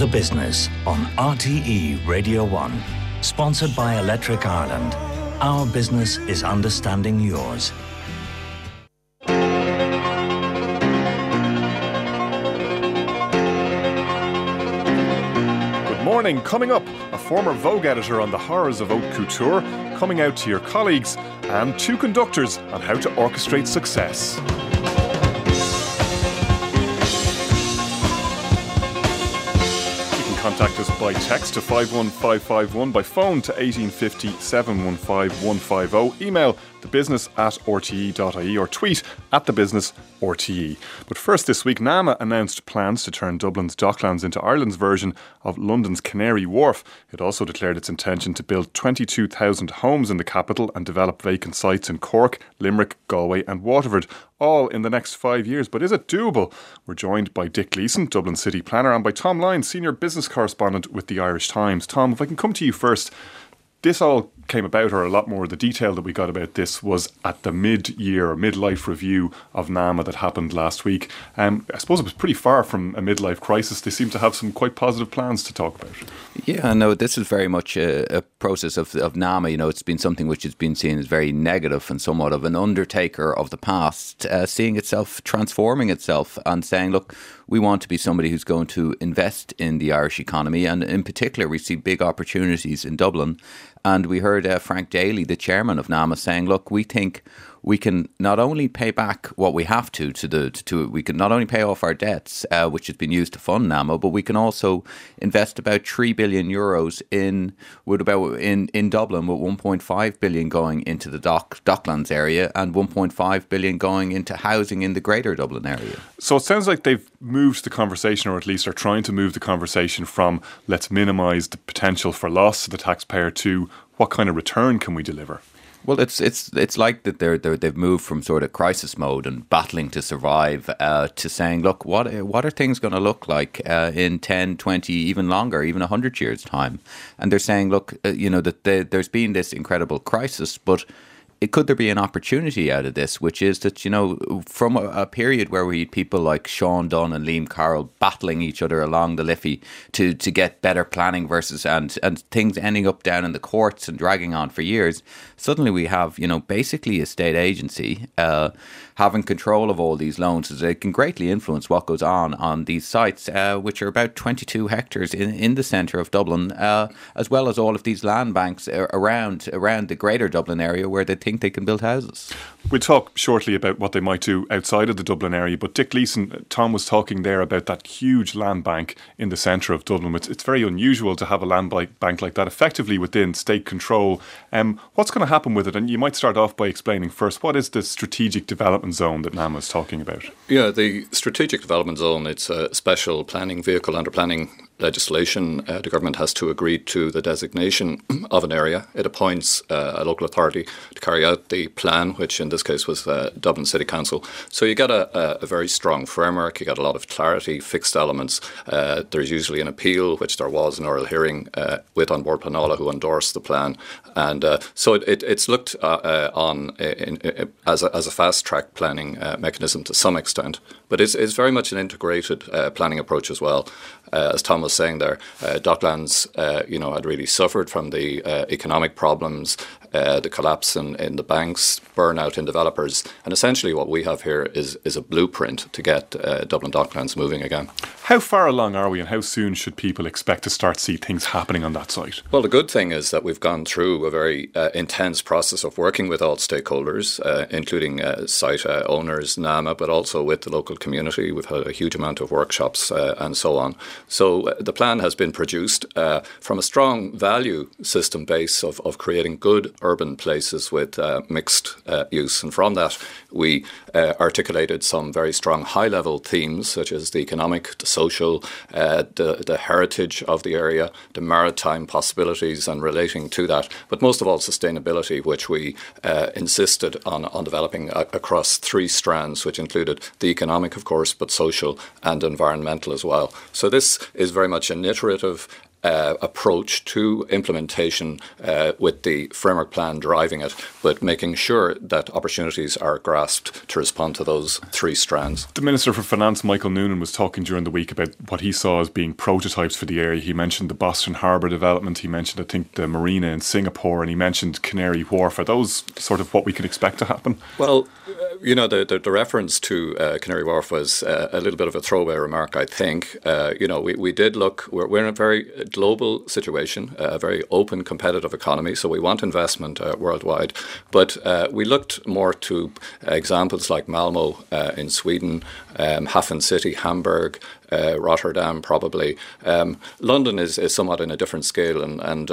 The Business on RTE Radio 1. Sponsored by Electric Ireland. Our business is understanding yours. Good morning. Coming up, a former Vogue editor on the horrors of haute couture, coming out to your colleagues, and two conductors on how to orchestrate success. Contact us by text to 51551, by phone to 1850 715 150, email thebusiness@rte.ie or tweet @thebusinessRTE. But first this week, NAMA announced plans to turn Dublin's Docklands into Ireland's version of London's Canary Wharf. It also declared its intention to build 22,000 homes in the capital and develop vacant sites in Cork, Limerick, Galway and Waterford, all in the next 5 years. But is it doable? We're joined by Dick Gleeson, Dublin City Planner, and by Tom Lyons, Senior Business Correspondent with the Irish Times. Tom, if I can come to you first. This all came about, or a lot more of the detail that we got about this was at the mid-year or midlife review of NAMA that happened last week. I suppose it was pretty far from a midlife crisis. They seem to have some quite positive plans to talk about. Yeah, no, this is very much a process of NAMA. You know, it's been something which has been seen as very negative and somewhat of an undertaker of the past, seeing itself transforming itself and saying, look, we want to be somebody who's going to invest in the Irish economy, and in particular we see big opportunities in Dublin. And we heard Frank Daly, the chairman of NAMA, saying, look, we think we can not only pay back what we have to we can not only pay off our debts, which has been used to fund NAMA, but we can also invest about 3 billion euros in Dublin, with 1.5 billion going into the Docklands area and 1.5 billion going into housing in the greater Dublin area. So it sounds like they've moved the conversation, or at least are trying to move the conversation from let's minimise the potential for loss to the taxpayer to what kind of return can we deliver? Well, it's like that they've moved from sort of crisis mode and battling to survive to saying, look, what are things going to look like in 10, 20, even longer, even 100 years' time? And they're saying, look, that there's been this incredible crisis, but could there be an opportunity out of this, which is that, from a period where we had people like Sean Dunn and Liam Carroll battling each other along the Liffey to get better planning versus and things ending up down in the courts and dragging on for years, suddenly we have, basically a state agency having control of all these loans, so they can greatly influence what goes on these sites, which are about 22 hectares in the centre of Dublin, as well as all of these land banks around the greater Dublin area where they think they can build houses. We'll talk shortly about what they might do outside of the Dublin area, but Dick Gleeson, Tom was talking there about that huge land bank in the centre of Dublin. It's very unusual to have a land bank like that effectively within state control. What's going to happen with it? And you might start off by explaining first, what is the strategic development zone that NAMA is talking about? Yeah, the strategic development zone, it's a special planning vehicle under planning legislation. The government has to agree to the designation of an area. It appoints a local authority to carry out the plan, which in this case was Dublin City Council. So you get a very strong framework, you get a lot of clarity, fixed elements. There's usually an appeal, which there was an oral hearing with An Bord Pleanála, who endorsed the plan. And so it's looked on as a fast-track planning mechanism to some extent. But it's very much an integrated planning approach as well. As Tom was saying there, Docklands, had really suffered from the economic problems, the collapse in the banks, burnout in developers. And essentially what we have here is a blueprint to get Dublin Docklands moving again. How far along are we, and how soon should people expect to start to see things happening on that site? Well, the good thing is that we've gone through a very intense process of working with all stakeholders, including site owners, NAMA, but also with the local community. We've had a huge amount of workshops and so on. So the plan has been produced from a strong value system base of creating good urban places with mixed use. And from that, we articulated some very strong high-level themes, such as the economic, the social, the heritage of the area, the maritime possibilities and relating to that, but most of all sustainability, which we insisted on developing across three strands, which included the economic, of course, but social and environmental as well. So this is very much an iterative approach to implementation with the framework plan driving it, but making sure that opportunities are grasped to respond to those three strands. The Minister for Finance, Michael Noonan, was talking during the week about what he saw as being prototypes for the area. He mentioned the Boston Harbour development, he mentioned, I think, the marina in Singapore, and he mentioned Canary Wharf. Are those sort of what we can expect to happen? Well, the reference to Canary Wharf was a little bit of a throwaway remark, I think. We did look, we're in a very global situation, a very open, competitive economy, so we want investment worldwide. But we looked more to examples like Malmo in Sweden, Hafen City, Hamburg, Rotterdam, probably. London is somewhat in a different scale, and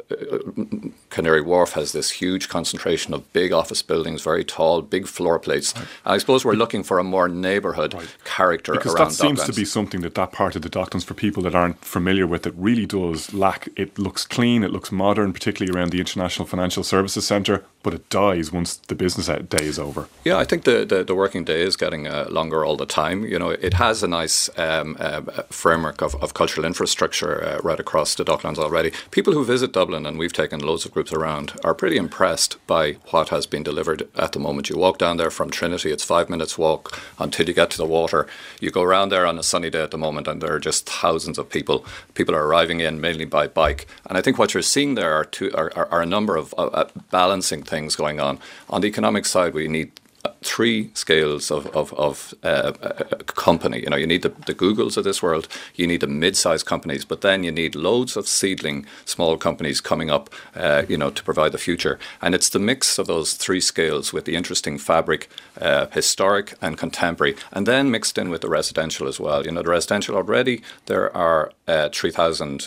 Canary Wharf has this huge concentration of big office buildings, very tall, big floor plates. Right. And I suppose we're looking for a more neighbourhood character because around that seems Docklands. to be something that part of the Docklands, for people that aren't familiar with it, really does lack. It looks clean, it looks modern, particularly around the International Financial Services Centre, but it dies once the business day is over. Yeah, I think the working day is getting longer all the time. It has a nice framework of cultural infrastructure right across the Docklands already. People who visit Dublin, and we've taken loads of groups around, are pretty impressed by what has been delivered at the moment. You walk down there from Trinity, it's 5 minutes walk until you get to the water. You go around there on a sunny day at the moment, and there are just thousands of people. People are arriving in mainly by bike. And I think what you're seeing there are a number of balancing things going on. On the economic side, we need three scales of company. You need the Googles of this world, you need the mid-sized companies, but then you need loads of seedling small companies coming up, to provide the future. And it's the mix of those three scales with the interesting fabric, historic and contemporary, and then mixed in with the residential as well. The residential already, there are 3,000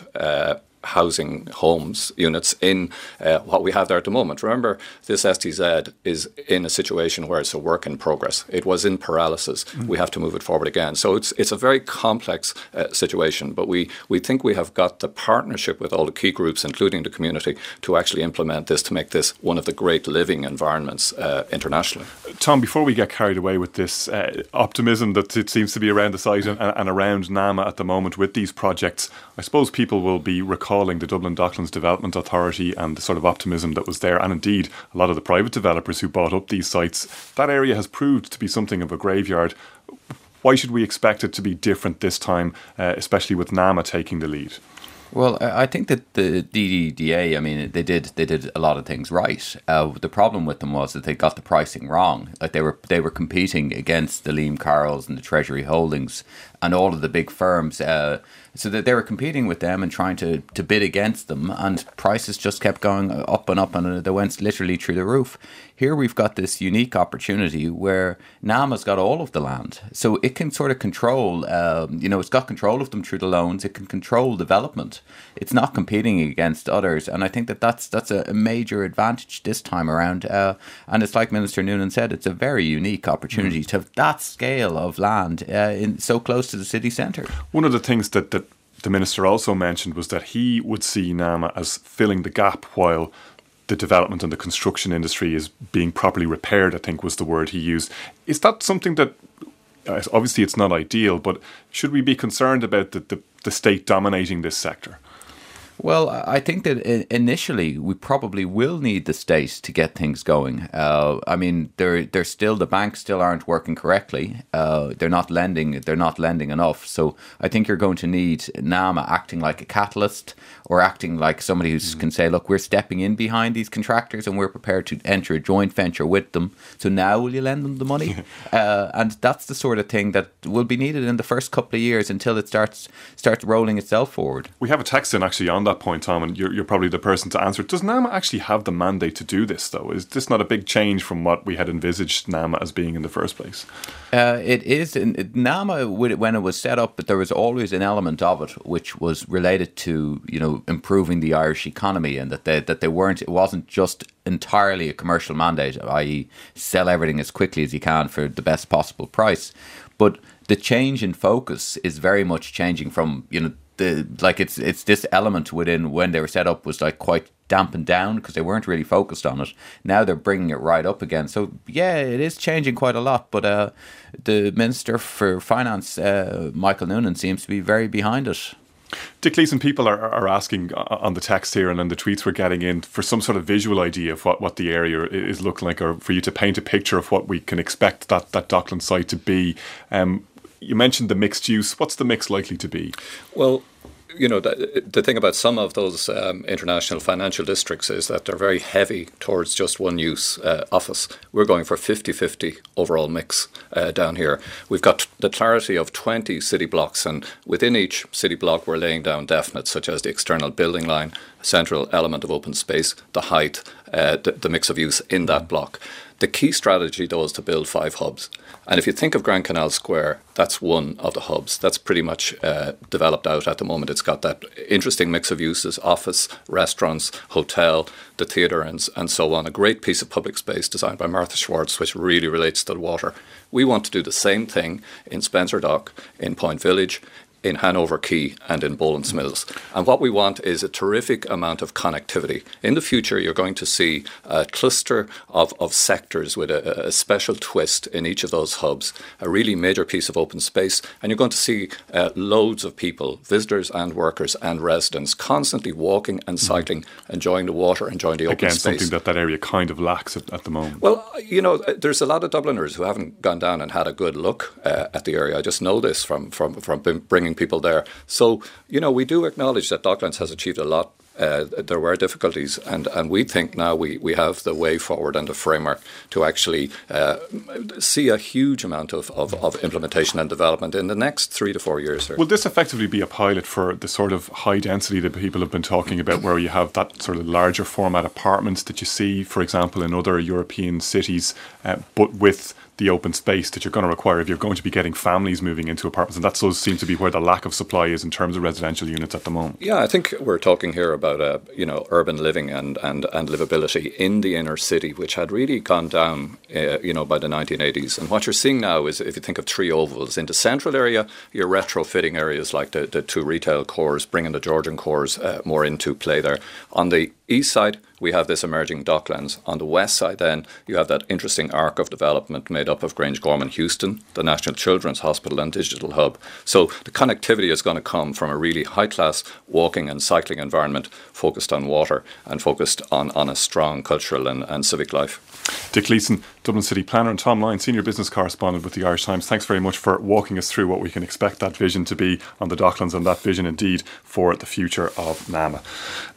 housing homes units in what we have there at the moment. Remember, this STZ is in a situation where it's a work in progress. It was in paralysis. We have to move it forward again. So it's a very complex situation, but we think we have got the partnership with all the key groups, including the community, to actually implement this, to make this one of the great living environments internationally. Tom, before we get carried away with this optimism that it seems to be around the site and around NAMA at the moment with these projects, I suppose people will be recalling the Dublin Docklands Development Authority and the sort of optimism that was there, and indeed a lot of the private developers who bought up these sites. That area has proved to be something of a graveyard. Why should we expect it to be different this time, especially with NAMA taking the lead? Well, I think that the DDDA, they did a lot of things right. The problem with them was that they got the pricing wrong. Like they were competing against the Liam Carrolls and the Treasury Holdings and all of the big firms. So that they were competing with them and trying to bid against them, and prices just kept going up, and they went literally through the roof. Here we've got this unique opportunity where NAMA's got all of the land, so it can sort of control, it's got control of them through the loans, it can control development. It's not competing against others, and I think that's a major advantage this time around. And it's like Minister Noonan said, it's a very unique opportunity to have that scale of land in so close to the city centre. One of the things that the Minister also mentioned was that he would see NAMA as filling the gap while the development and the construction industry is being properly repaired, I think was the word he used. Is that something that, obviously it's not ideal, but should we be concerned about the state dominating this sector? Well, I think that initially we probably will need the state to get things going. They're still, the banks still aren't working correctly. They're not lending enough. So I think you're going to need NAMA acting like a catalyst, or acting like somebody who can say, look, we're stepping in behind these contractors and we're prepared to enter a joint venture with them. So now will you lend them the money? And that's the sort of thing that will be needed in the first couple of years until it starts rolling itself forward. We have a text in actually on that point, Tom, and you're probably the person to answer it. Does NAMA actually have the mandate to do this, though? Is this not a big change from what we had envisaged NAMA as being in the first place? It is. NAMA, when it was set up, but there was always an element of it which was related to, improving the Irish economy, and that they weren't. It wasn't just entirely a commercial mandate, i.e., sell everything as quickly as you can for the best possible price. But the change in focus is very much changing from, it's this element within when they were set up was like quite dampened down because they weren't really focused on it. Now they're bringing it right up again. So yeah, it is changing quite a lot. But the Minister for Finance, Michael Noonan, seems to be very behind it. Dick Leeson, people are asking on the text here and on the tweets we're getting in for some sort of visual idea of what the area is looking like, or for you to paint a picture of what we can expect that Docklands site to be. You mentioned the mixed use. What's the mix likely to be? Well, the thing about some of those international financial districts is that they're very heavy towards just one use office. We're going for 50-50 overall mix down here. We've got the clarity of 20 city blocks, and within each city block we're laying down definites such as the external building line, central element of open space, the height, the mix of use in that block. The key strategy, though, is to build 5 hubs. And if you think of Grand Canal Square, that's one of the hubs. That's pretty much developed out at the moment. It's got that interesting mix of uses, office, restaurants, hotel, the theatre and so on. A great piece of public space designed by Martha Schwartz, which really relates to the water. We want to do the same thing in Spencer Dock, in Point Village, in Hanover Quay and in Boland's Mills. And what we want is a terrific amount of connectivity. In the future, you're going to see a cluster of sectors with a special twist in each of those hubs, a really major piece of open space, and you're going to see loads of people, visitors and workers and residents, constantly walking and cycling, enjoying the water, enjoying the open space. Again, something that area kind of lacks at the moment. Well, there's a lot of Dubliners who haven't gone down and had a good look at the area. I just know this from bringing people there. So, we do acknowledge that Docklands has achieved a lot. There were difficulties, and we think now we have the way forward and the framework to actually see a huge amount of implementation and development in the next 3 to 4 years. Will this effectively be a pilot for the sort of high density that people have been talking about, where you have that sort of larger format apartments that you see, for example, in other European cities, but with the open space that you're going to require if you're going to be getting families moving into apartments? And that does seem to be where the lack of supply is in terms of residential units at the moment. Yeah, I think we're talking here about urban living and livability in the inner city, which had really gone down by the 1980s. And what you're seeing now is, if you think of 3 ovals in the central area, you're retrofitting areas like the 2 retail cores, bringing the Georgian cores more into play there. On the east side, we have this emerging Docklands. On the west side, then, you have that interesting arc of development made up of Grange Gorman Houston, the National Children's Hospital and Digital Hub. So the connectivity is going to come from a really high-class walking and cycling environment focused on water and focused on a strong cultural and civic life. Dick Leeson, Dublin City Planner, and Tom Lyons, Senior Business Correspondent with the Irish Times. Thanks very much for walking us through what we can expect that vision to be on the Docklands, and that vision indeed for the future of NAMA.